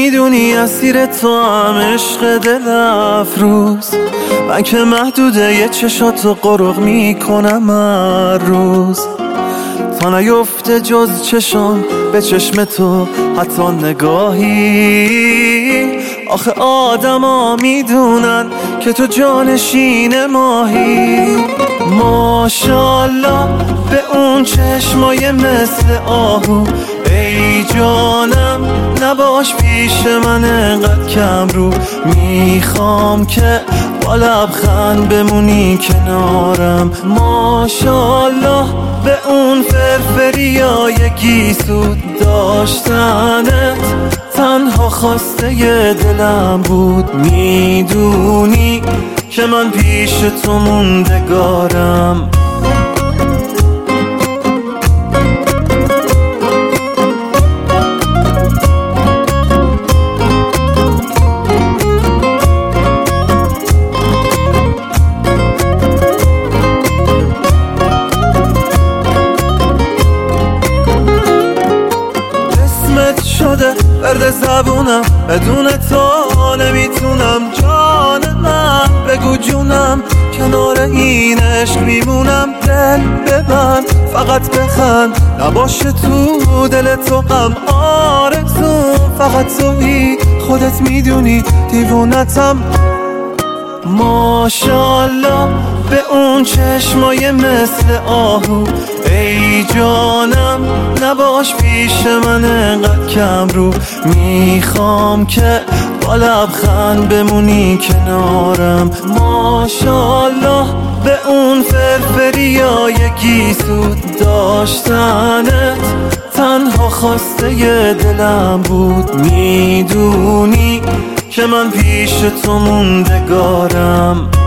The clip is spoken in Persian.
میدونی اسیر تو هم عشق دل افروز، من که محدوده یه چشاتو قرق میکنم هر روز، تا نیفته جز چشم به چشم تو حتی نگاهی. آخه آدما میدونن که تو جانشین ماهی. ماشالله به اون چشمای مثل آهو، ای جانم نباش پیش من انقدر کم رو. میخوام که با لبخند بمونی کنارم. ماشالله به اون فرفریای گیسو، داشتنت تنها خواسته ی دلم بود. میدونی که من پیش تو موندگارم. شده ورد زبونم، بدون تو نمیتونم. جان من بگو جونم، کنار این عشق میمونم. دل ببند فقط بخند، نباشه تو دل تو غم. آرزوم فقط تویی، خودت میدونی دیوونتم. ماشالله به اون چشمای مثل آهو، ای جانم نباش پیش من انقدر کم رو. میخوام که با لبخند بمونی کنارم. ماشالله به اون فرفریای گیسو، داشتنت تنها خواسته ی دلم بود. میدونی که من پیش تو موندگارم.